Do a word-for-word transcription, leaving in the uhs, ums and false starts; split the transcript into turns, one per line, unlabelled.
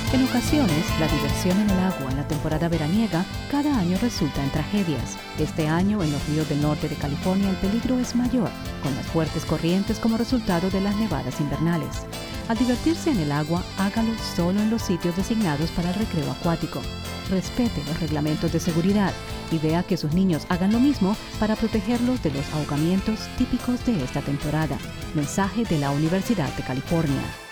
En ocasiones, la diversión en el agua en la temporada veraniega cada año resulta en tragedias. Este año, en los ríos del norte de California, el peligro es mayor, con las fuertes corrientes como resultado de las nevadas invernales. Al divertirse en el agua, hágalo solo en los sitios designados para el recreo acuático. Respete los reglamentos de seguridad y vea que sus niños hagan lo mismo para protegerlos de los ahogamientos típicos de esta temporada. Mensaje de la Universidad de California.